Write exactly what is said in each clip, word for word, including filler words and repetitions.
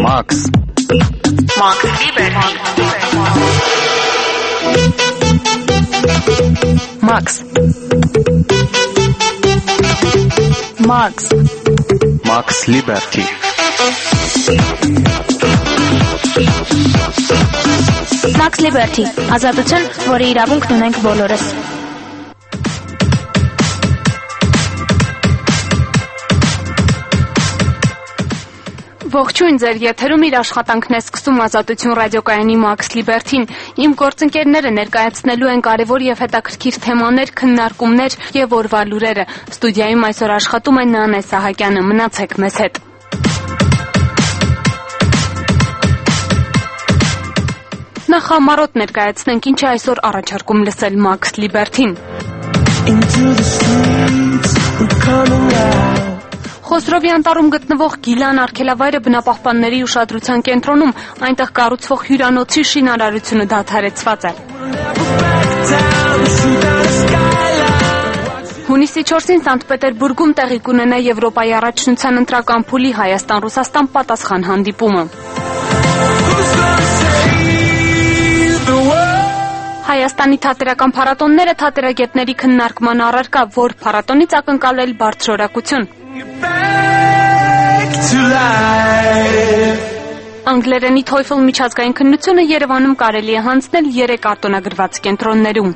Max. Max Liberty. Max. Max. Max Liberty. Max Liberty. Ազատություն, որի իրավունքն ունենք բոլորս։ Ողջույն, ձեր եթերում իր աշխատանքն է սկսում Ազատություն ռադիոկայանի Max Liberty-ն։ Իմ գործընկերները ներկայացնելու են կարևոր եւ հետաքրքիր թեմաներ, քննարկումներ եւ օրվա լուրերը։ Ստուդիայում այսօր աշխատում է Նանե Սահակյանը։ Մնացեք մեզ հետ։ Նախ համառոտ ներկայացնենք ինչ է այսօր առաջարկում լսել Max Liberty-ն։ Խոսրովի անտառում գտնվող Գիլան արգելավայրը բնապահպանների ուշադրության կենտրոնում, այնտեղ կառուցվող հյուրանոցի շինարարությունը դադարեցված է։ Հունիսի չորսին Սանտ Պետերբուրգում տեղի կունենա Եվրոպայի առաջնության ընտրական փուլի Հայաստան-Ռուսաստան պատասխան հանդիպումը։ Հայաստանի թատերական փառատոնները թատերագետների քննարկման առարկա, որ փառատոնից ակնկալել բարձրորակություն։ Անգլերենի TOEFL միջազգային քննությունը Երևանում կարելի է հանձնել երեք արտոնագրված կենտրոններում։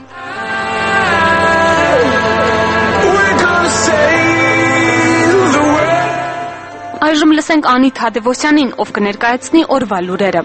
Այժմ լսենք Անիտ Հադևոսյանին, ով կներկայացնի օրվա լուրերը։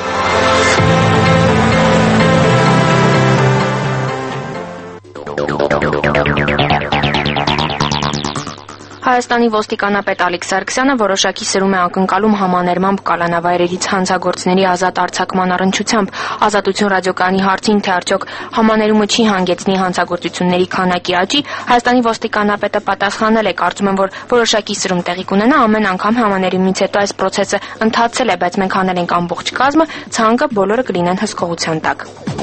Հայաստանի ոստիկանապետ Ալիկ Սարգսյանը որոշակի սրում է ակնկալում համաներմամբ կալանավայրերից հանցագործների ազատ արձակման առնչությամբ։ Ազատություն ռադիոկայանի հարցին, թե արդյոք համաներումը չի հանգեցնի հանցագործությունների քանակի աճի, Հայաստանի ոստիկանապետը պատասխանել է, կարծում եմ, որ որոշակի սրում տեղի կունենա, ամեն անգամ համաներումից հետո այս process-ը ընթացել է, բայց մենք անել ենք ամբողջ կազմը, ցանկը բոլորը կլինեն հսկողության տակ։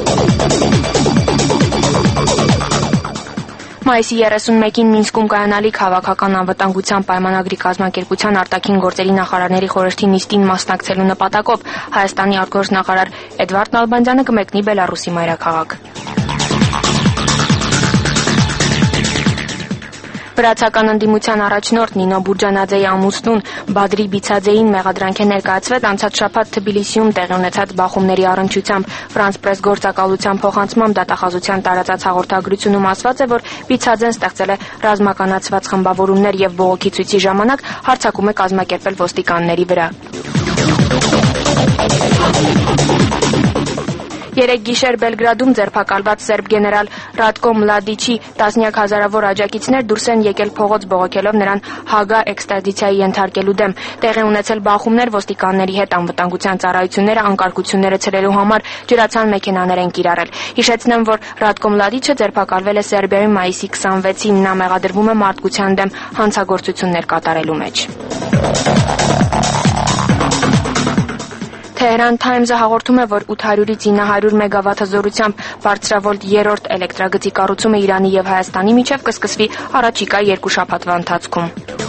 Մայիսի երեսունմեկին Մինսկում կայանալիք հավաքական անվտանգության պայմանագրի կազմակերպության արտաքին գործերի նախարարների խորհրդի նիստին մասնակցելու նպատակով Հայաստանի արտգործնախարար Էդվարդ Նալբանդյանը կմեկնի Բելարուսի մայրաքաղաք։ Վրացական ընդդիմության առաջնորդ Նինո Բուրջանաձեի ամուսնուն Բադրի Բիցաձեին մեղադրանք է ներկայացվել անցած շաբաթ Թբիլիսիում տեղի ունեցած բախումների առնչությամբ։ Ֆրանս պրես գործակալության փոխանցմամբ դատախազության տարածած հաղորդագրությունում ասված է, որ Բիցաձեն ստեղծել է ռազմականացված խմբավորումներ եւ բողոքի ցույցի ժամանակ հարձակում է կազմակերպել ոստիկանների վրա։ Երեք գիշեր Բելգրադում ձերբակալված սերբ գեներալ Ռատկո Մլադիչի տասնյակ հազարավոր աջակիցներ դուրս են եկել փողոց բողոքելով նրան Հագա էքստրադիցիայի ենթարկելու դեմ։ Տեղի ունեցել բախումներ ոստիկանների հետ անվտանգության ծառայությունները անկարգությունները ցրելու համար ջրացան մեքենաներ են կիրառել։ Հիշեցնեմ, որ Ռատկո Մլադիչը ձերբակալվել է Սերբիայում մայիսի քսանվեցին, նա մեղադրվում է մարդկության դեմ հանցագործություններ կատարելու մեջ։ Թեհրան Թայմզը հաղորդում է, որ ութ հարյուրից ինը հարյուր մեգավատ հզորությամբ բարձրավոլտ երրորդ էլեկտրագծի կառուցումը Իրանի եւ Հայաստանի միջև կսկսվի առաջիկա երկու շաբաթվա ընթացքում։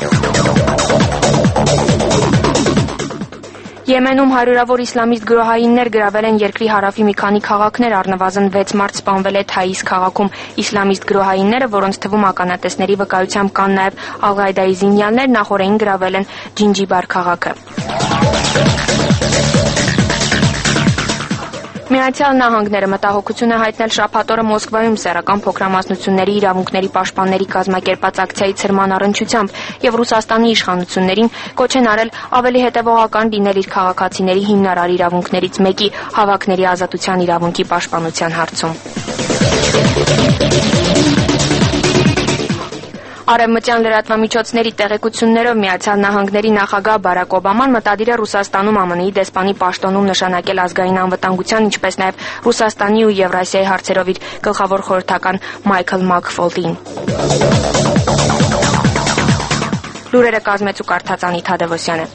Եմենում հարյուրավոր իսլամիստ գրոհայիններ գրավել են երկրի հարավի մի քանի քաղաքներ, առնվազն վեց մարդ սպանվել է Թայիս քաղաքում։ Իսլամիստ գրոհայինները, որոնց թվում ականատեսների վկայությամբ կան նաև Ալ-Ղաիդայի զինյալներ, նախորդին գրավել են Ջինջիբար քաղաքը։ Միացյալ Նահանգները մտահոգություն է հայտնել շաբաթ օրը Մոսկվայում սեռական փոքրամասնությունների իրավունքների պաշտպանների կազմակերպած ակցիայի ցրման առնչությամբ եւ Ռուսաստանի իշխանություններին կոչ են արել ավելի հետեւողական լինել իր քաղաքացիների հիմնարար իրավունքներից մեկի հավաքների ազատության իրավունքի պաշտպանության հարցում։ Արևմտյան լրատվամիջոցների տեղեկություններով Միացյալ Նահանգների նախագահ Բարակ Օբաման մտադիր է Ռուսաստանում ԱՄՆ –ի դեսպանի պաշտոնում նշանակել ազգային անվտանգության, ինչպես նաև Ռուսաստանի ու Եվրասիայի հարցերով իր գլխավոր խորհրդական Մայքլ Մաքֆոլդին։ Լուրերը կազմեց ու կարդաց Անիտ Հադևոսյանը։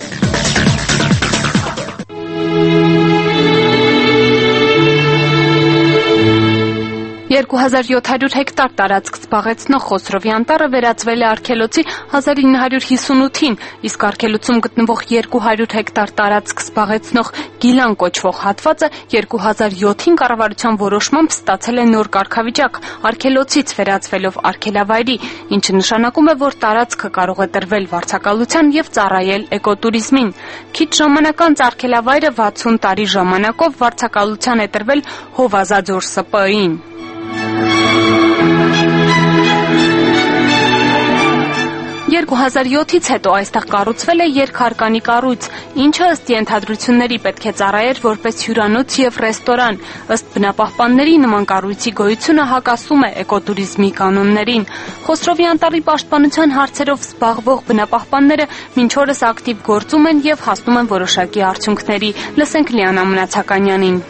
երկու հազար յոթ հարյուր հեկտար տարածք զբաղեցնող Խոսրովի անտառը վերածվել է արգելոցի հազար ինը հարյուր հիսունութին, իսկ արգելոցում գտնվող երկու հարյուր հեկտար տարածք զբաղեցնող Գիլան կոչվող հատվածը երկու հազար յոթին կառավարության որոշմամբ ստացել է նոր կարգավիճակ, արգելոցից վերածվելով արգելավայրի, ինչը նշանակում է, որ տարածքը կարող է տրվել վարձակալության և ծառայել էկոտուրիզմին։ Քիչ ժամանակ անց արգելավայրը վաթսուն տարի ժամանակով վարձակալության է տրվել Հովազաձոր Ս Պ Ին։ երկու հազար յոթից հետո այստեղ կառուցվել է երկհարկանի կառույց, ինչը ըստ ենթադրությունների պետք է ծառայեր որպես հյուրանոց և ռեստորան։ Ըստ բնապահպանների նման կառույցի գոյությունը հակասում է էկոտուրիզմի կանոններին։ Խոսրովի անտառի պաշտպանության հարցերով զբաղվող բնապահպանները մինչ օրս ակտիվ գործում են և հասնում են որոշակի արդյունքների։ Լսենք Լիանա Մնացականյանին։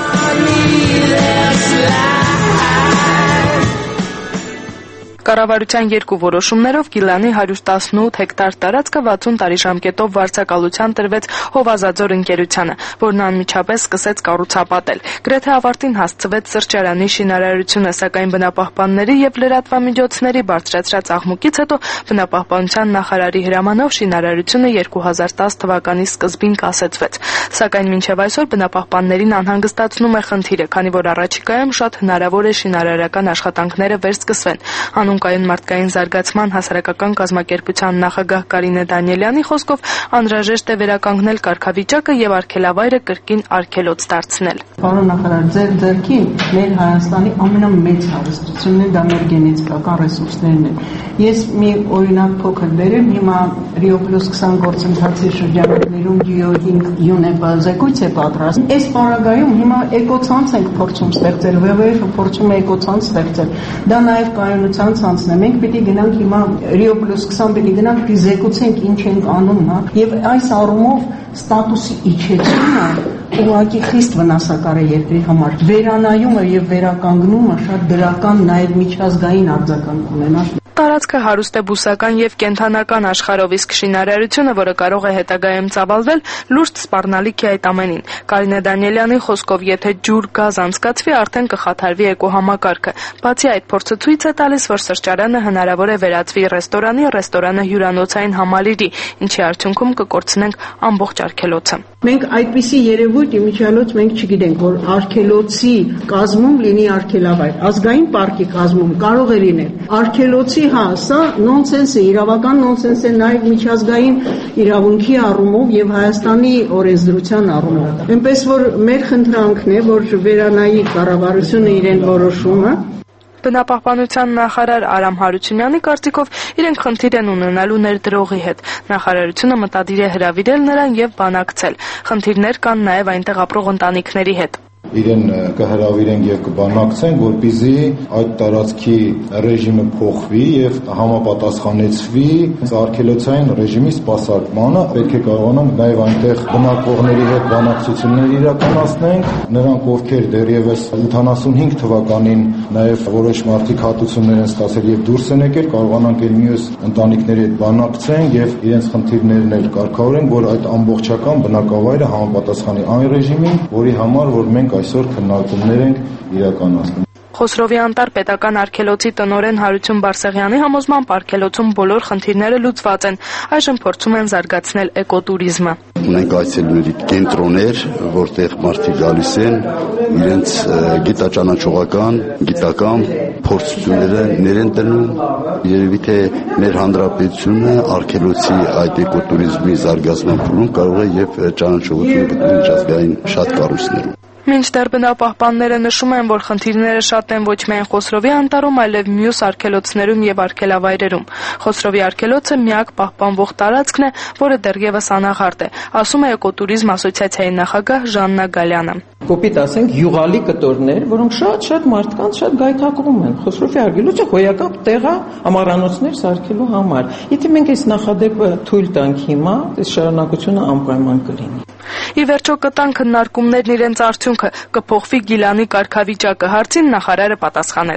Կառավարության երկու որոշումներով Գիլանի հարյուր տասնութ հեկտար տարածքը վաթսուն տարի ժամկետով վարձակալության տրվեց Հովազաձոր ընկերությանը, որն անմիջապես սկսեց կառուցապատել։ Գրեթե ավարտին հասցվեց սրճարանի շինարարությունը, սակայն բնապահպանների և լրատվամիջոցների բարձրացրած աղմուկից հետո բնապահպանության նախարարի հրամանով շինարարությունը երկու հազար տասը թվականի սկզբին կասեցվեց։ Սակայն մինչև այսօր բնապահպաններին անհանգստացնում է խնդիրը, քանի որ առաջիկայում շատ հնարավոր է շինարարական աշխատանքները վերսկսվեն։ Անունկայուն մարդկային զարգացման հասարակական կազմակերպության նախագահ Կարինե Դանիելյանի խոսքով անհրաժեշտ է վերականգնել կարգավիճակը և արգելավայրը կրկին արգելոց դարձնել։ Պարոն նախարար, ձեր ձեռքին մեր Հայաստանի ամենամեծ հարստությունն է, դա մեր գենետիկական ռեսուրսներն են։ Ես մի օրինակ փոքր բերեմ, հիմա Rio Plus քսան գործընթացի շրջանակներում Rio հինգ UNEP զեկույց է պատրաստում։ Այս պարագայում հիմա էկոցանց ենք փորձում ստեղծել, վ վ ֆ փորձում է էկոցանց ստեղծել։ Դա նաև կայունության ցանցն է։ Մենք պիտի գնանք հիմա Rio Plus քսան պիտի գնանք, պիտի զեկուցենք ինչ ենք անում, հա։ Եվ այս առումով ստատուսի իջեցումը ուղղակի խիստ վնասակար է երկրի համար։ Վերանայումը եւ վերականգնումը շատ դրական նաև միջազգային արձագանք ունենա։ Տարածքը հարուստ է բուսական և կենդանական աշխարհով, իսկ շինարարությունը, որը կարող է հետագայում ծավալվել, լուրջ սպառնալիք է այդ ամենին։ Կարինե Դանիելյանի խոսքով, եթե ջուր գազ անցկացվի, արդեն կխաթարվի էկոհամակարգը։ Բացի այդ, փորձը ցույց է տալիս, որ սրճարանը հնարավոր է վերածվի ռեստորանի, ռեստորանը հյուրանոցային համալիրի, ինչի արդյունքում կկորցնենք ամբողջ արգելոցը։ Մենք այդպիսի երևույթ իմիջիալոց մենք չգիտենք, որ արգելոցի կազմում լինի արգելավայր։ Ազգային պարկի կազմում կարող է լինել արգելոցի, հա, սա նոնսենս է, իրավական նոնսենս է նաև միջազգային իրավունքի առումով եւ Հայաստանի օրենսդրության առումով։ Այնպես որ մեր խնդրանքն է, որ վերանայի կառավարությունը իրեն որոշումը։ Բնապահպանության նախարար Արամ Հարությունյանի կարծիքով իրենք խնդիր են ունենալու ներդրողի հետ։ Նախարարությունը մտադիր է հրավիրել նրան եւ բանակցել։ Խնդիրներ կան նաեւ այնտեղ ապրող ընտանիքների հետ։ Իրեն կհրավիրենք եւ կբանակցենք, որպեսզի այդ տարածքի ռեժիմը փոխվի եւ համապատասխանեցվի արգելոցային ռեժիմի սպասարկմանը։ Պետք է կարողանանք նաեւ այնտեղ բնակվողների հետ բանակցություններ իրականացնենք, նրանք ովքեր դեռևս ութանասունհինգ թվականին նաեւ որոշ մարդիկ հատուցումներ են ստացել եւ դուրս են եկել, կարողանանք այլ մյուս ընտանիքների հետ բանակցենք եւ իրենց խնդիրներն էլ կարգավորենք, որ այդ ամբողջական բնակավայրը համապատասխանի այն ռեժիմին, որի համար որ մենք այսօր քննարկումներ ենք իրականացնում։ Խոսրովի անտառ պետական արգելոցի տնօրեն Հարություն Բարսեղյանի համոզմամբ արգելոցում բոլոր խնդիրները լուծված են, այժմ փորձում են զարգացնել էկոտուրիզմը։ Ունենք այցելուների կենտրոններ, որտեղ մարդիկ գալիս են, իրենց գիտաճանաչողական, գիտական փորձությունները ներեն դնում։ Երևի թե մեր հանրապետությունը արգելոցի այդ էկոտուրիզմի զարգացման փուլում կարող է եւ ճանաչողություն գտնել միջազգային շատ կառույցներում։ Մինչդեռ բնապահպանները նշում են, որ խնդիրները շատ են ոչ միայն Խոսրովի անտառում, այլև մյուս արգելոցներում եւ արգելավայրերում։ Խոսրովի արգելոցը միակ պահպանվող տարածքն է, որը դեռևս անաղարտ է, ասում է էկոտուրիզմ ասոցիացիայի նախագահ Ժաննա Գալյանը։ Կոպիտ ասենք, յուղալի կտորներ, որոնք շատ-շատ մարդկանց շատ գայթակղում են։ Խոսրովի արգելոցը հոյակապ տեղ է ամառանոցներ սարքելու համար։ Եթե մենք այս նախադեպը թույլ տանք հիմա, այս շարունակությունը անպայման կլինի։ Ի վերջո կտան քննարկումներն իրենց արդյունքը, կփոխվի Գիլանի կարգավիճակը, հարցին նախարարը պատասխանեց։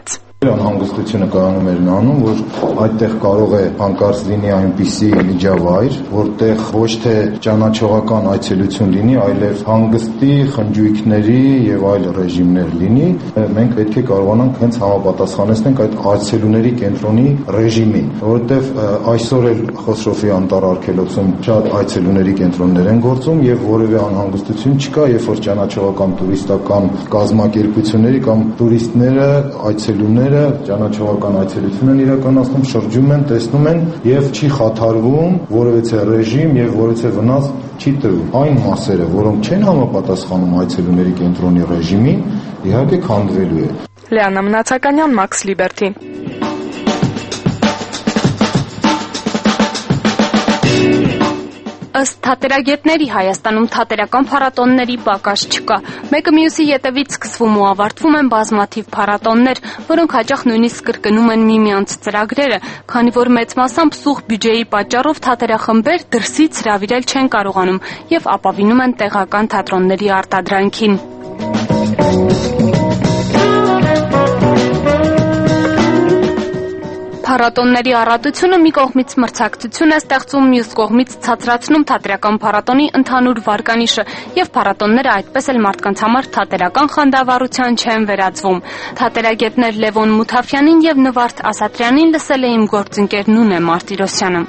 Անհանգստությունը կայանում էր նրանում, որ այդտեղ կարող է հանկարծ լինի այնպիսի միջավայր, որտեղ ոչ թե ճանաչողական այցելություն լինի, այլև հանգստի, խնջույքների եւ այլ ռեժիմներ լինի։ Մենք պետք է կարողանանք հենց համապատասխանեցնենք այդ այցելուների կենտրոնի ռեժիմին, որովհետեւ այսօր էլ Խոսրոֆի անտառ արգելոցում շատ այցելուների կենտրոններ են գործում եւ որևէ անհանգստություն չկա, երբ որ ճանաչողական տուրիստական կազմակերպությունների կամ տուրիստները, այցելուները ճանաչողական այցելություն են իրականացնում, շրջում են, տեսնում են եւ չի խաթարվում որևէ ռեժիմ եւ որևէ վնաս չի տրվում։ Այն մասերը, որոնք չեն համապատասխանում այցելուների կենտրոնի ռեժիմին, իհարկե քանդվելու է։ Լիանա Մնացականյան, Max Liberty։ Ըստ թատերագետների Հայաստանում թատերական փառատոնների պակաս չկա։ Մեկը մյուսի ետևից սկսվում ու ավարտվում են բազմաթիվ փառատոններ, որոնք հաճախ նույնիսկ կրկնում են միմյանց ծրագրերը, քանի որ մեծ մասամբ սուղ բյուջեի պատճառով թատերախմբեր դրսից հրավիրել չեն կարողանում եւ ապավինում են տեղական թատրոնների արտադրանքին։ Փառատոնների առատությունը մի կողմից մրցակցություն է ստեղծում, մյուս կողմից ցածրացնում թատերական փառատոնի ընդհանուր վարկանիշը եւ փառատոնները այդպես էլ մարդկանց համար թատերական խանդավառության չեն վերածվում։ Թատերագետներ Լևոն Մութաֆյանին եւ Նվարդ Ասատրյանին լսել է իմ գործընկեր Նունե Մարտիրոսյանը։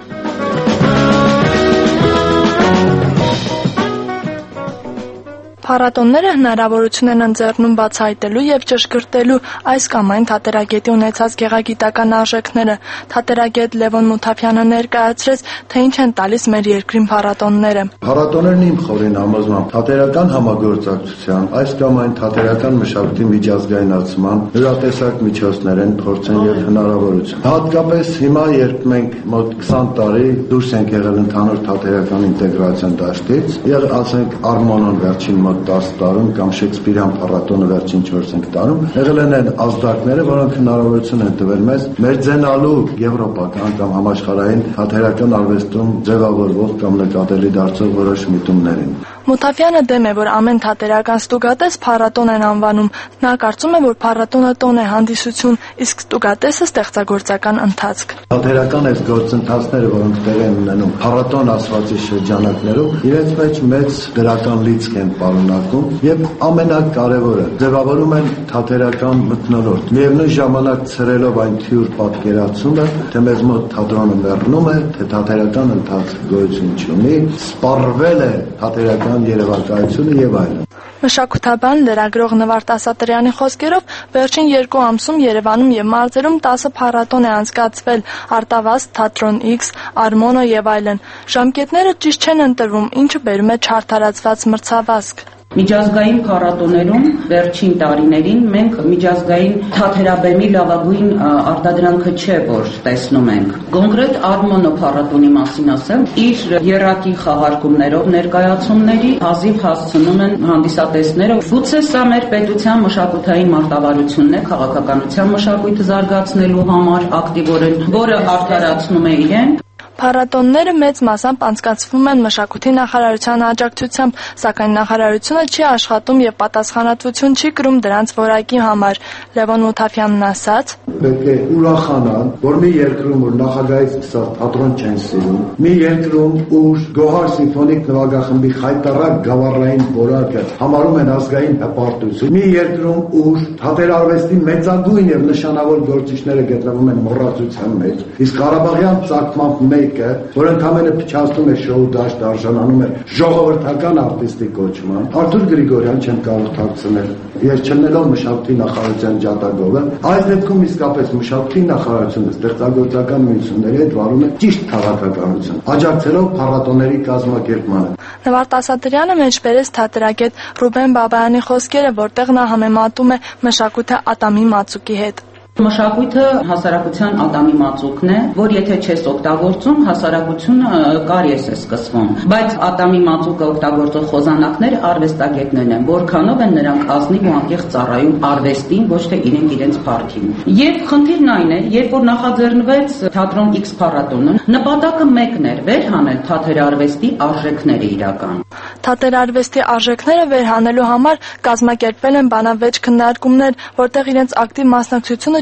Փառատոնները հնարավորություն են ընձեռնում բացահայտելու եւ ճշգրտելու այս կամ այն թատերագետի ունեցած գեղագիտական արժեքները։ Թատերագետ Լևոն Մութաֆյանը ներկայացրեց, թե ինչ են տալիս մեր երկրին փառատոնները։ Փառատոներն իմ խորին համոզմամբ թատերական համագործակցության, այս կամ այն թատերական մշակույթի միջազգայնացման յուրատեսակ միջոցներ են, փորձեն եւ հնարավորություն։ Հատկապես հիմա, երբ մենք մոտ քսան տարի դուրս ենք եղել ընդհանուր թատերական ինտեգրացիան դաշտից, եւ ասենք Արմոնոն վերջին դас տարում կամ Շեքսպիրյան փառատոնը վերջին չորս տարում եղել են այն ազդակները, որոնք հնարավորություն են տվել մեզ մերձենալու եվրոպական կամ համաշխարհային թատերական արվեստում ձևավորվող կամ նկատելի դարձող որոշ միտումներին։ Մութաֆյանը դեմ է, որ ամեն թատերական ստուգատես փառատոն են անվանում։ Նա կարծում է, որ փառատոնը տոն է, հանդիսություն, իսկ ստուգատեսը ստեղծագործական ընթացք։ Թատերական այս գործընթացները, որոնք տեղի են ունենում փառատոն ասվածի շրջանակներում, իրենց մեջ մեծ դրական լիցք են պարունակում եւ ամենակարևորը ձևավորում են թատերական մթնոլորտ։ Միևնույն ժամանակ ցրելով այն թյուր պատկերացումը, թե մեզ մոտ թատրոնը մեռնում է, թե թատերական ընթացք գոյություն չունի, սպառվել է թատերական երևակայությունը եւ այլն։ Մշակութաբան լրագրող Նվարդ Ասատրյանի խոսքերով վերջին երկու ամսում Երևանում եւ մարզերում տասը փառատոն է անցկացվել՝ Արտավազդ, Թատրոն X, Արմոնո եւ այլն։ Ժամկետները ճիշտ չեն ընտրվում, ինչը բերում է չարդարացված մրցավազք։ Միջազգային փառատոներում վերջին տարիներին մենք միջազգային թատերաբեմի լավագույն արտադրանքը չէ, որ տեսնում ենք։ Կոնկրետ Արմոնո փառատոնի մասին ասեմ, իր եռակի խաղարկումներով ներկայացումների հազիվ հասցնում են հանդիսատեսները։ Գուցե սա մեր պետության մշակութային մարտավարությունն է քաղաքականության մշակույթը զարգացնելու համար ակտիվորեն, որը արդարացնում է իրեն։ Փառատոնները մեծ մասամբ անցկացվում են մշակույթի նախարարության աջակցությամբ, սակայն նախարարությունը չի աշխատում եւ պատասխանատվություն չի կրում դրանց որակի համար։ Լևոն Մութաֆյանն ասաց. Պետք է ուրախանալ, որ մի երկրում, որ նախագահից սկսած թատրոն չեն սիրում, մի երկրում, ուր Գոհար սիմֆոնիկ նվագախմբի խայտարակ գավառային որակը համարում են ազգային հպարտություն, մի երկրում, ուր թատերարվեստի մեծագույն եւ նշանավոր գործիչները գտնվում են մոռացության մեջ, իսկ Ղարաբաղյան ծագմամբ մեկը, որ ընդամենը փչացնում է շոու դաշտ, արժանանում է ժողովրդական արտիստի կոչման, Արթուր Գրիգորյան չեմ կարող թաքցնել, ես չնելով մշակույթի նախարարության ջատագովը, այս դեպքում իսկապես մշակույթի նախարարությունը ստեղծագործական միությունների հետ վարում է ճիշտ քաղաքականություն, աջակցելով փառատոների կազմակերպմանը։ Նվարդ Ասատրյանը մեջբերեց թատերագետ Ռուբեն Բաբայանի խոսքերը, որտեղ նա համեմատում է մշակույթը ատամի մածուկի հետ։ Մշակույթը հասարակության ատամի մածուկն է, որ եթե չես օգտագործում, հասարակությունը կարիես է սկսվում։ Բայց ատամի մածուկը օգտագործող խոզանակները արվեստագետներն են, որքանով են նրանք ազնիվ ու անկեղծ ծառայում արվեստին, ոչ թե իրենք իրենց փառքին։ Եվ խնդիրն այն է, երբ որ նախաձեռնվեց Թատրոն X փառատոնը, նպատակը մեկն էր՝ վերհանել թատերարվեստի արժեքները իրական։ Թատերարվեստի արժեքները վերհանելու համար կազմակերպվել են բանավեճ քննարկումներ, որտեղ իրենց ակտիվ մասնակցությունը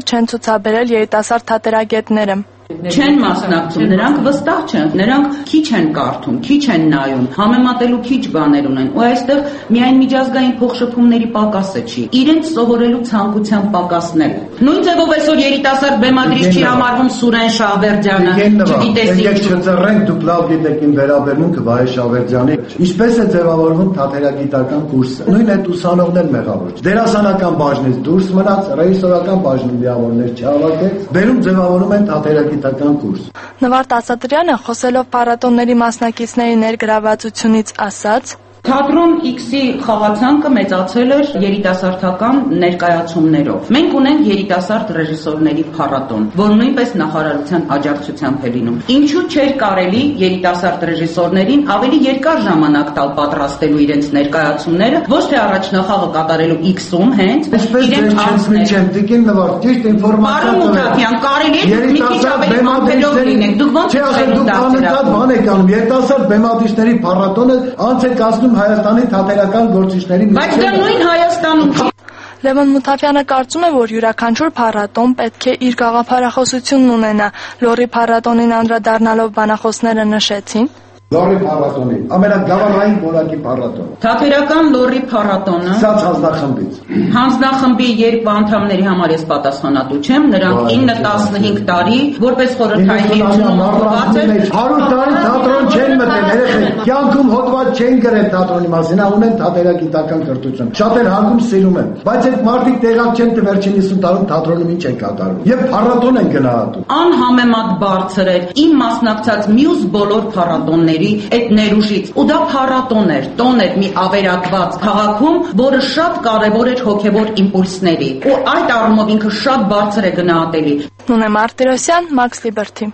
չեն ցուցաբերել երիտասարդ թատերագետները։ Չեն մասնակցում, նրանք վստահ չեն, նրանք քիչ են կարդում, քիչ են նայում, համեմատելու քիչ բաներ ունեն, ու այստեղ միայն միջազգային փոխշփումների պակասը չի, իրենց սովորելու ցանկության պակասն է։ Նույն ձևով այսօր երիտասարդ բեմադրիչ չի համարվում Սուրեն Շահվերդյանը, չգիտես ինչ։ Չծռենք, դուք լավ գիտեք իմ վերաբերմունքը Վահե Շահվերդյանի, ինչպես է ձևավորվում թատերագիտական կուրսը։ Նույն այդ ուսանողն էլ մեղավոր։ Դերասանական բաժնից դուրս մնաց, ռեժիսորական բաժնում միավորներ չհավաքեց, բերում ձևավորում են թատերագիտական կուրս։ Նվարդ Ասատրյանը խոսելով փառատոնների մասնակիցների ներգրավվածությունից ասաց. Թատրոն X-ի խաղացանկը մեծացել էր երիտասարդական ներկայացումներով։ Մենք ունենք երիտասարդ ռեժիսորների փառատոն, որ նույնպես նախարարության աջակցությամբ է լինում։ Ինչու՞ չէր կարելի երիտասարդ ռեժիսորներին ավելի երկար ժամանակ տալ պատրաստելու իրենց ներկայացումները, ոչ թե առաջնախաղը կատարելու X-ում հենց իրենց անձներ։ Տիկին Նվարդ, ճիշտ ինֆորմացիա տվեք։ Կարելի է մի քիչ ավելի մամփելով լինեք։ Դուք ո՞նց եք դարձել։ Երիտասարդ բեմադրիչների փառատոնը անց է կազմում Հայաստանի թատերական գործիչների միջև։ Բայց դա նույն Հայաստանում չի։ Լևոն Մութաֆյանը կարծում է, որ յուրաքանչյուր փառատոն պետք է իր գաղափարախոսությունն ունենա։ Լոռի փառատոնին անդրադառնալով բանախոսները նշեցին. Լոռի փառատոնի, ամենագավառային որակի փառատոն։ Թատերական Լոռի փառատոնը Սա հանձնախմբից։ Հանձնախմբի երկու անդամների համար ես պատասխանատու չեմ, նրանք ինը տասնհինգ տարի որպես խորհրդային միություն ուղղված են։ հարյուր տարի թատրոն չեն մտել, երեխեք, կյանքում հոդված չեն գրել թատրոնի մասին, ունեն թատերագիտական կրթություն։ Շատեր հանգում սիրում են, բայց այդ մարդիկ տեղակ չեն, թե վերջին հիսուն տարում թատրոնում ինչ է կատարում։ Եվ փառատոն են գնահատում։ Անհամեմատ բարձր էր իմ մասնակցած մյուս բոլոր փառատոնների այդ ներուժից, ու դա փառատոն էր, տոն էր մի ավերակված քաղաքում, որը շատ կարևոր էր հոգևոր իմպուլսների, ու այդ առումով ինքը շատ բարձր է գնահատելի։ Նունե Մարտիրոսյան, Max Liberty։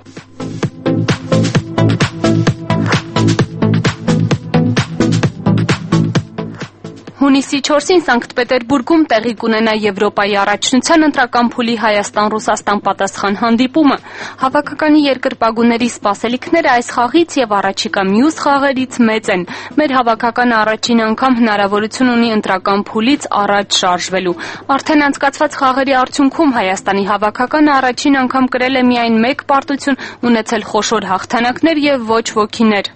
Հունիսի չորսին Սանկտ Պետերբուրգում տեղի կունենա Եվրոպայի առաջնության ընտրական փուլի Հայաստան-Ռուսաստան պատասխան հանդիպումը։ Հավաքականի երկրպագուների սպասելիքները այս խաղից եւ առաջիկա մյուս խաղերից մեծ են։ Մեր հավաքականը առաջին անգամ հնարավորություն ունի ընտրական փուլից առաջ շարժվելու։ Արդեն անցկացված խաղերի արդյունքում Հայաստանի հավաքականը առաջին անգամ կրել է միայն մեկ պարտություն, ունեցել խոշոր հաղթանակներ եւ ոչ ոքիներ։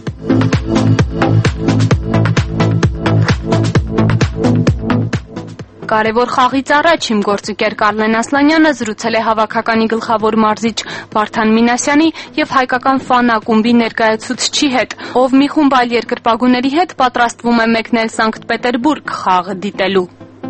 Կարևոր խաղից առաջ իմ գործընկեր Կարլեն Ասլանյանը զրուցել է հավաքականի գլխավոր մարզիչ Վարդան Մինասյանի եւ հայկական ֆան ակումբի ներկայացուցչի հետ, ով մի խումբ այլ երկրպագուների հետ պատրաստվում է մեկնել Սանկտ Պետերբուրգ խաղը դիտելու։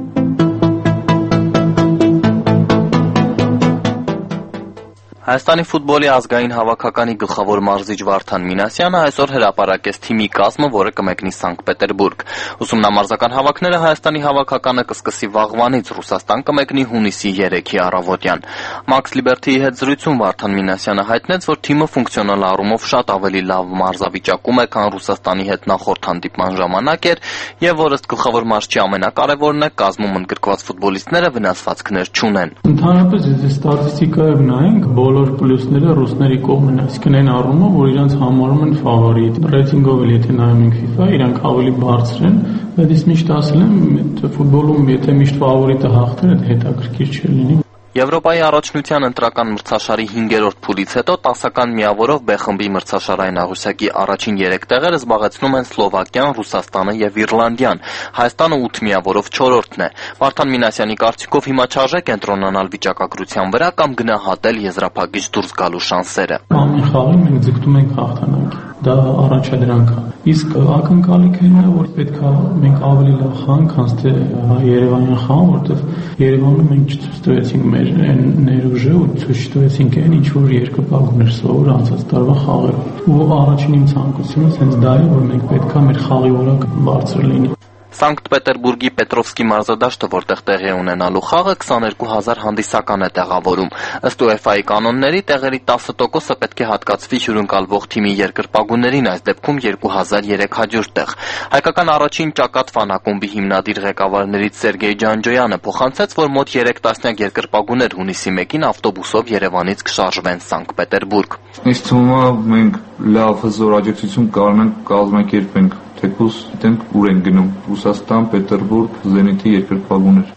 Հայաստանի ֆուտբոլի ազգային հավաքականի գլխավոր մարզիչ Վարդան Մինասյանը այսօր հրապարակեց թիմի կազմը, որը կմեկնի Սանկտ Պետերբուրգ։ Ուսումնամարզական հավաքները Հայաստանի հավաքականը կսկսի վաղվանից, Ռուսաստան կմեկնի հունիսի երեքի առավոտյան։ Max Liberty-ի հետ զրույցում Վարդան Մինասյանը հայտնեց, որ թիմը ֆունկցիոնալ առումով շատ ավելի լավ մարզավիճակում է, քան Ռուսաստանի հետ նախորդ հանդիպման ժամանակ էր, եւ որ ըստ գլխավոր մարզչի ամենակարևորն է, կազմում ընդգրկված ֆուտբոլիստները վնասվածքներ չունեն։ Ընդհանրապես եթե ստատիստիկայով նայենք, բոլոր պլյուսները ռուսների կողմն է, այսինքն այն առումով, որ իրանց համարում են ֆավորիտ։ Ռեյտինգով էլ եթե նայում ենք FIFA, իրանք ավելի բարձր են, բայց ես միշտ ասել եմ, ֆուտբոլում եթե միշտ ֆավորիտը հաղթեր, դա հետաքրքիր չի լինի։ Եվրոպայի առաջնության ընտրական մրցաշարի հինգերորդ փուլից հետո տասական միավորով B խմբի մրցաշարային աղյուսակի առաջին երեք տեղերը զբաղեցնում են Սլովակիան, Ռուսաստանը եւ Իռլանդիան։ Հայաստանը ութ միավորով չորրորդն է։ Վարդան Մինասյանի կարծիքով հիմա չարժե կենտրոնանալ վիճակագրության վրա կամ գնահատել եզրափակիչ դուրս գալու շանսերը։ Ամեն խաղին մենք ձգտում ենք հաղթանակի։ Դա առաջադրանք է։ Իսկ ակնկալիքը այն է, որ պետք է մենք ավելի լավ խաղանք, քան թե Երևանյան խաղը, որտեղ Երևանում մենք չցույց տվեցինք մեր այն ներուժը ու ցույց տվեցինք այն, ինչ որ երկրպագուներ սովոր անցած տարվա խաղերով։ Ու առաջին իմ ցանկությունը հենց դա է, որ մենք պետք է մեր խաղի որակը բարձր լինի։ Սանկտ Պետերբուրգի Պետրովսկի մարզադաշտը, որտեղ տեղի է ունենալու խաղը, քսաներկու հազար հանդիսական է տեղավորում։ Ըստ ՈՒԵՖԱ-ի կանոնների տեղերի տասը տոկոսը պետք է հատկացվի հյուրընկալվող թիմի երկրպագուներին, այս դեպքում երկու հազար երեք հարյուր տեղ։ Հայկական առաջին ճակատ ֆան ակումբի հիմնադիր ղեկավարներից Սերգեյ Ջանջոյանը փոխանցեց, որ մոտ երեք տասնյակ երկրպագուներ հունիսի մեկին ավտոբուսով Երևանից կշարժվեն Սանկտ Պետերբուրգ։ Ինձ թվում է մենք լավ հզոր աջակցություն կարող ենք կազմակերպենք, թեկուզ գիտենք ուր են գնում՝ Ռուսաստան, Պետերբուրգ, Զենիթի երկրպագուներ։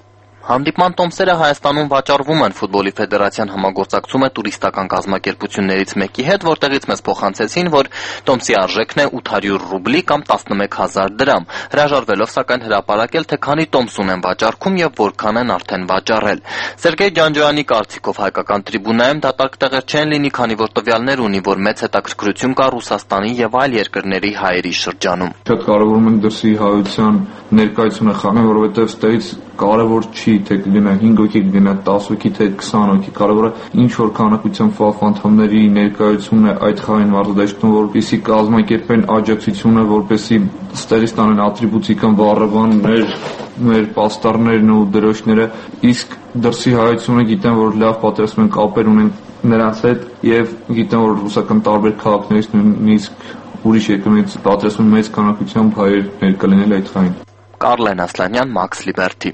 Հանդիպման տոմսերը Հայաստանում վաճառվում են Ֆուտբոլի ֆեդերացիան համագործակցում է տուրիստական կազմակերպություններից մեկի հետ, որտեղից մեզ փոխանցեցին, որ տոմսի արժեքն է ութ հարյուր ռուբլի կամ տասնմեկ հազար դրամ, հրաժարվելով սակայն հրապարակել, թե քանի տոմս ունեն վաճառքում եւ որքան են արդեն վաճառել։ Սերգեյ Ջանջոյանի կարծիքով հայկական տրիբունայում դատարկ տեղեր չեն լինի, քանի որ տվյալներ ունի, որ մեծ հետաքրքրություն կա Ռուսաստանի եւ այլ երկրների հայերի շրջանում։ Շատ կարևորում են դրսի հայության ներկայությունը խաղը, որովհետեւ ստերից կարևոր չի թե կգնա հինգ հոգի, կգնա տասը հոգի, թե քսան հոգի, կարևորը ինչ որ քանակությամբ ֆաֆ անդամների ներկայությունն է այդ խաղին մարզադաշտում, որպեսզի կազմակերպեն աջակցությունը, որպեսզի ստերից տանեն ատրիբուտիկան վառաբաններ, մեր պաստառներն ու դրոշները, իսկ դրսի հայությունը գիտեն, որ լավ պատրաստում են կապեր ունեն նրանց հետ եւ գիտեն, որ ռուսական տարբեր քաղաքներից նույնիսկ ուրիշ երկրներից պատրաստում մեծ քանակությամբ հայեր ներկա լինել այդ խաղին։ Կարլեն Ասլանյան, Max Liberty։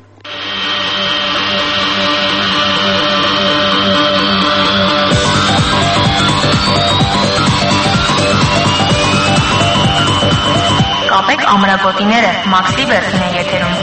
Կապեք ամրագոտիները, Max Liberty-ն է եթերում։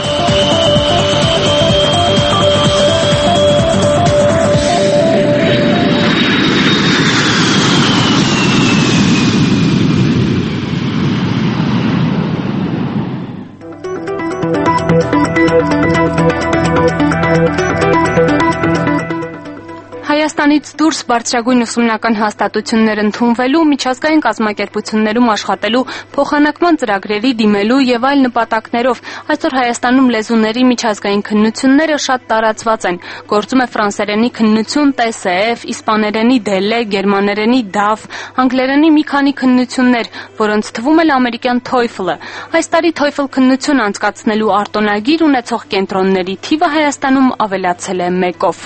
Հայաստանից դուրս բարձրագույն ուսումնական հաստատություններ ընդունվելու, միջազգային կազմակերպություններում աշխատելու, փոխանակման ծրագրերի դիմելու եւ այլ նպատակներով այսօր Հայաստանում լեզուների միջազգային քննությունները շատ տարածված են։ Գործում է ֆրանսերենի քննություն Տ S E F, իսպաներենի D L E, գերմաներենի D A F, անգլերենի մի քանի քննություններ, որոնց թվում էլ ամերիկյան TOEFL-ը։ Այս տարի TOEFL քննություն անցկացնելու արտոնագիր ունեցող կենտրոնների թիվը Հայաստանում ավելացել է մեկով։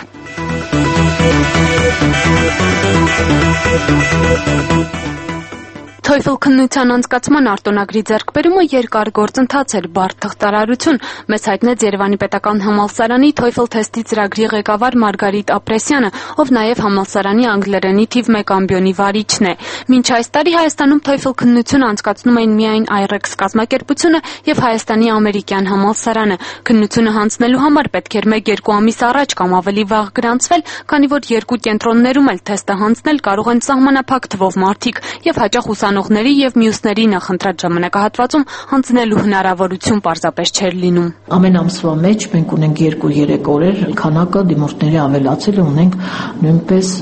TOEFL քննության անցկացման արտոնագրի ձեռքբերումը երկար գործընթաց էր, բարդ թղթարարություն, մեզ հայտնեց Երևանի պետական համալսարանի TOEFL թեստի ծրագրի ղեկավար Մարգարիտ Ապրեսյանը, ով նաև համալսարանի անգլերենի թիվ մեկ ամբիոնի վարիչն է։ Մինչ այս տարի Հայաստանում TOEFL քննություն անցկացնում էին միայն I R E X կազմակերպությունը եւ Հայաստանի ամերիկյան համալսարանը։ Քննությունը հանձնելու համար պետք էր մեկ-երկու ամիս առաջ կամ ավելի վաղ գրանցվել, քանի որ երկու կենտրոններում էլ թեստը հանձնել կարող են սահմանափակ թվով մարդիկ եւ հաճախ ուսանողների եւ մյուսների նախընտրած ժամանակահատվածում հանձնելու հնարավորություն պարզապես չէր լինում։ Ամեն ամսվա մեջ մենք ունենք երկու-երեք օրեր, քանակը դիմորդների ավելացել ունենք նույնպես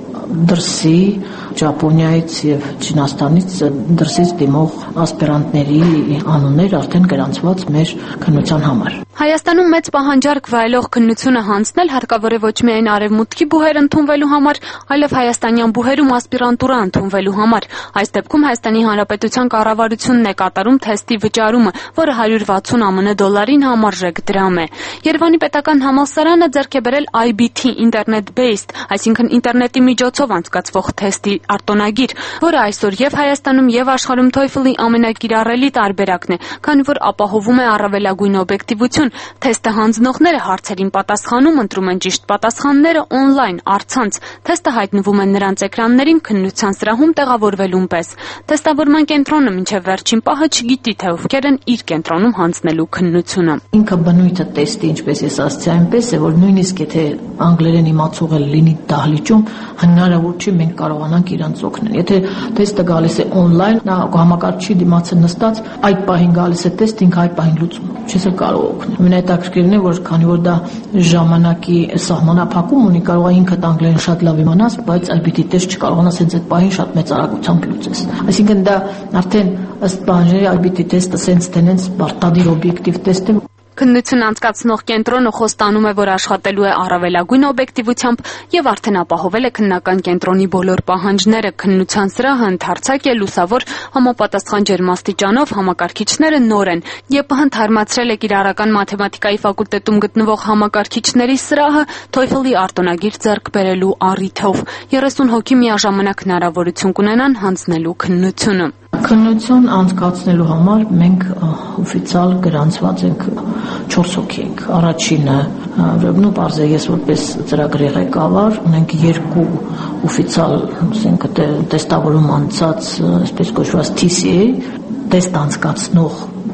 դրսի Ճապոնիայից եւ Չինաստանից դրսից դիմող ասպիրանտների անուններ արդեն գրանցված մեր քննության համար։ Հայաստանում մեծ պահանջարկ վայելող քննությունը հանձնել հարկավոր է ոչ միայն արևմուտքի բուհեր ընդունվելու համար, այլև հայաստանյան բուհերում ասպիրանտուրա ընդունվելու համար։ Այս դեպքում Հայաստանի Հանրապետության կառավարությունն է կատարում թեստի վճարումը, որը հարյուր վաթսուն M M դոլարին համարժեք դրամ է։ Երևանի պետական համալսարանը ձեռք է բերել I B T Internet Based, այսինքն ինտերնետի միջոցով անցկացվող թեստի արտոնագիր, որը այսօր եւ Հայաստանում եւ աշխարհում TOEFL-ի ամենակիրառելի տարբերակն է, քանի որ ապահովում է առավելագույն օբյեկտիվություն։ Թեստը հանձնողները հարցերին պատասխանում, ընտրում են ճիշտ պատասխանները on-line, առցանց։ Թեստը հայտնվում է նրանց էկրաններին քննության սրահում տեղավորվելուն պես։ Թեստավորման կենտրոնը մինչև վերջին պահը չգիտի, թե ովքեր են իր կենտրոնում հանձնելու քննությունը։ Ինքը բնույթը տեստի, ինչպես ես ասացի, այնպես է, որ նույնիսկ եթե անգլերեն իմացող էլ լինի դահլիճում, հնարավոր չի մենք կարողանանք իրանց օգնել։ Եթե թեստը գալիս է on-line, նա համակարգչի դիմաց է նստած, այդ պահին գալիս է տեստ, ինքը այդ պահին լուծում։ Չես կարող օգնել։ Ամենահետաքրքիրն է, որ քանի որ դա ժամանակի սահմանափակում ունի, կարող է ինքդ անգլերեն շատ լավ իմանաս, բայց I B T տեստ չկարողանաս հենց այդ պահին շատ մեծ արագությամբ լուծես։ Այսինքն դա արդեն ըստ բանջարի I B T տեստը սենց տենենց պարտադիր օբյեկտիվ տեստ է։ Քննություն անցկացնող կենտրոնը խոստանում է, որ աշխատելու է առավելագույն օբյեկտիվությամբ եւ արդեն ապահովել է քննական կենտրոնի բոլոր պահանջները։ Քննության սրահը ընդարձակ է, լուսավոր, համապատասխան ջերմաստիճանով, համակարգիչները նոր են։ ԵՊՀ-ն թարմացրել է կիրառական մաթեմատիկայի ֆակուլտետում գտնվող համակարգիչների սրահը TOEFL-ի արտոնագիր ձեռք բերելու առիթով։ երեսուն հոգի միաժամանակ հնարավորություն կունենան հանձնելու քննությունը։ Քննություն անցկացնելու համար մենք օֆիցիալ գրանցված ենք չորս հոգի ենք։ Առաջինը Ռեբնու Պարզ է, ես որպես ծրագրի ղեկավար, ունենք երկու օֆիցիալ, ասենք տեստավորում անցած, այսպես կոչված T C A տեստ անցկացնող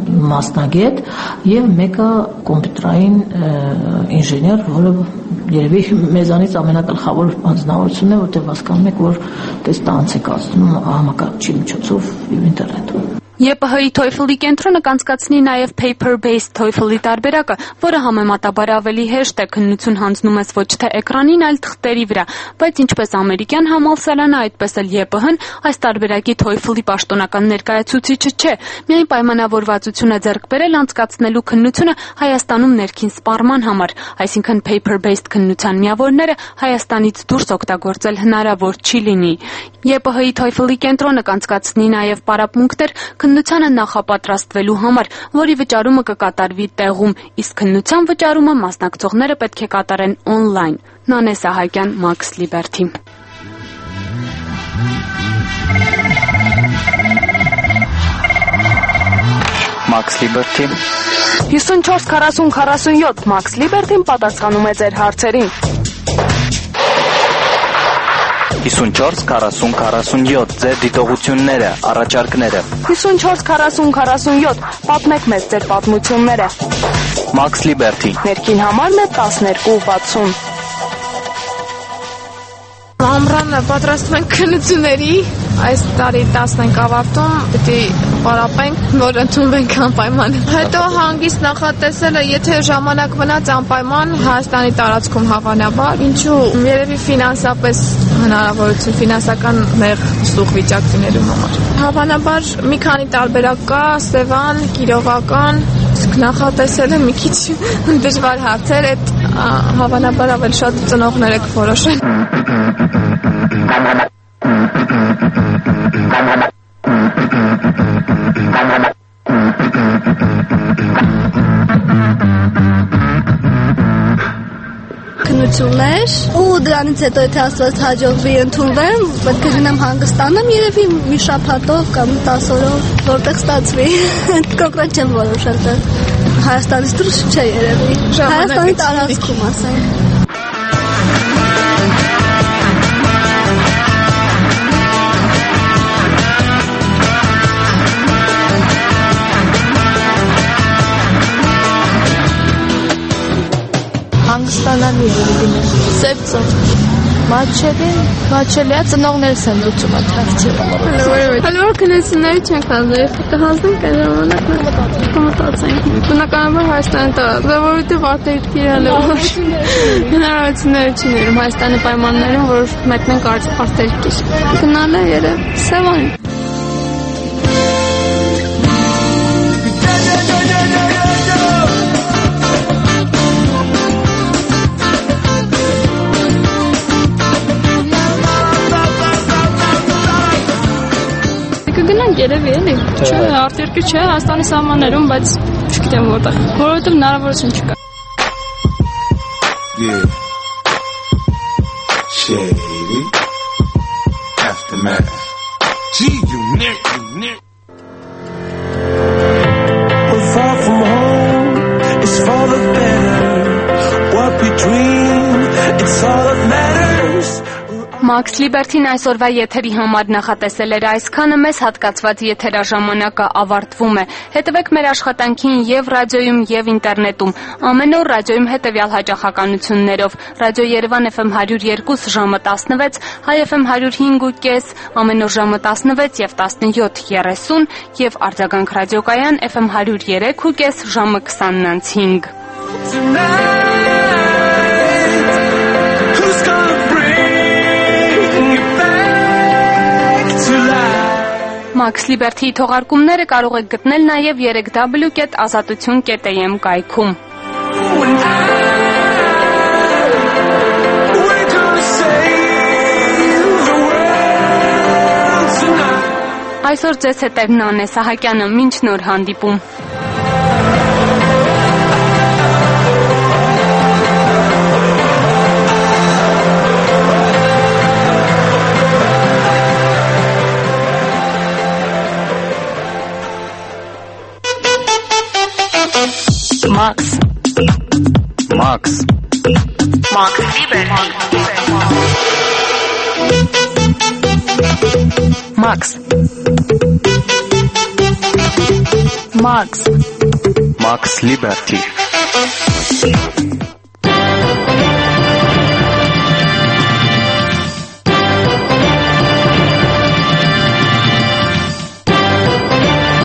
մասնագետ եւ մեկը կոմպյուտերային ինժեներ, որը երևի մեզանից ամենագլխավոր անձնավորությունն է, որտեղ հասկանում եք, որ տեստանց է կազմում համակարգչի միջոցով եւ ինտերնետով։ ԵՊՀ-ի TOEFL-ի կենտրոնը կանցկացնի նաև paper-based TOEFL-ի տարբերակը, որը համեմատաբար ավելի հեշտ է, քննություն հանձնում ես ոչ թե էկրանին, այլ թղթերի վրա, բայց ինչպես ամերիկյան համալսարանը, այդպես էլ ԵՊՀ-ն այս տարբերակի TOEFL-ի պաշտոնական ներկայացուցիչը չէ, միայն պայմանավորվածություն է ձեռք բերել անցկացնելու քննությունը Հայաստանում ներքին սպառման համար, այսինքն paper-based քննության միավորները Հայաստանից դուրս օգտագործել հնարավոր չի լինի։ ԵՊՀ-ի TOEFL-ի կենտրոնը կանցկացնի նաև պարապմունքներ քննությանը նախապատրաստվելու համար, որի վճարումը կկատարվի տեղում, իսկ քննության վճարումը մասնակցողները պետք է կատարեն օնլայն։ Նանե Սահակյան, Max Liberty։ Max Liberty հիսունչորս քառասուն քառասունյոթ Max Liberty-ն պատասխանում է ձեր հարցերին։ հիսունչորս քառասուն քառասունյոթ ձեր դիտողությունները, առաջարկները։ հիսունչորս քառասուն քառասունյոթ պատմեք մեզ ձեր պատմությունները։ Max Liberty Ներքին համարն է տասներկու վաթսուն։ Ամռանը պատրաստում ենք քննությունների, այս տարի տասն ենք ավարտում, պիտի պարապենք, որ ընդունվենք անպայման։ Հետո հանգիստ նախատեսելը, եթե ժամանակ մնաց անպայման Հայաստանի տարածքում հավանաբար, ինչու երևի ֆինանսապես հնարավորություն, ֆինանսական մեղ սուղ վիճակ լինելու համար։ Հավանաբար մի քանի տարբերակ կա, Սևան, Կիրովական, իսկ նախատեսելը մի քիչ դժվար հարցեր, այդ հավանաբար ավելի շատ ծնողները կորոշեն։ Քննություններ ու դրանից հետո եթե Աստված հաջողվի ընդունվեմ, պետք է գնամ հանգստանամ երևի մի շաբաթով կամ տասը օրով, որտեղ ստացվի։ Կոնկրետ չեմ որոշել, Հայաստանից դուրս չէ երևի։ Հայաստանի տարածքում ասենք։ Հանգստանալու երևի դիմել։ Սև ծով։ Մաչելի, մաչելիա ծնողներս են լուծում այդ հարցերը։ Հələ որ քննությունների չենք հանձնել, կհանձնենք այդ ժամանակ կմտածենք։ Բնականաբար Հայաստանի տարածքում, որովհետև արտերկիր հələ հնարավորություններ չունեմ Հայաստանի պայմաններում, որ մեկնենք արտերկիր։ Գնալը երև Սևան։ Կգնանք երևի էլի, չէ, արտերկիր չէ, Հայաստանի սահմաններում, բայց չգիտեմ որտեղ, որովհետև հնարավորություն չկա։ Yeah. Shady. Aftermath. Gee, you nick, you nick. We're far from home, it's for the better. What we dream, it's all that matters. Max Liberty-ն այսօրվա եթերի համար նախատեսել էր այսքանը, մեզ հատկացված եթերաժամանակը ավարտվում է։ Հետևեք մեր աշխատանքին եւ ռադիոյում եւ ինտերնետում։ Ամեն օր ռադիոյում հետեւյալ հաճախականություններով. Ռադիո Երևան Էֆ Էմ հարյուր երկու ժամը տասնվեց, Հայ Էֆ Էմ հարյուր հինգ ու կես, ամեն օր ժամը տասնվեց եւ տասնյոթ երեսուն եւ արձագանք ռադիոկայան Էֆ Էմ հարյուր երեք ու կես ժամը քսանն անց հինգ։ Max Liberty-ի թողարկումները կարող եք գտնել նաև երեք դաբլյու կետ ազատություն կետ էյ էմ կայքում։ Այսօր ձեզ հետ էր Նանե Սահակյանը, մինչ նոր հանդիպում։ Max. Max. Max Liberty. Max. Max Max Liberty